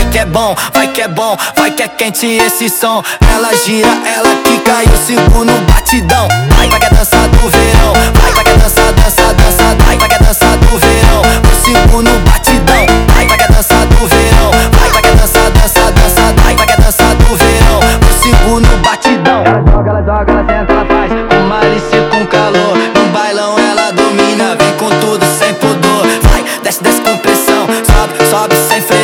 que é bom, vai que é bom, vai que é quente esse som. Ela gira, ela quica e o segundo batidão. Vai que é dança do verão, vai que é dança, dança, dança. Vai que é dança do verão, o segundo batidão. Vai que é dança do verão, vai que é dança, dança, dança. Vai que é dança do verão, o segundo batidão. Ela joga, ela senta, ela faz com malícia, com calor. No bailão ela domina, vem com tudo sem pudor. Vai, desce, desce com pressão, sobe, sobe sem freio.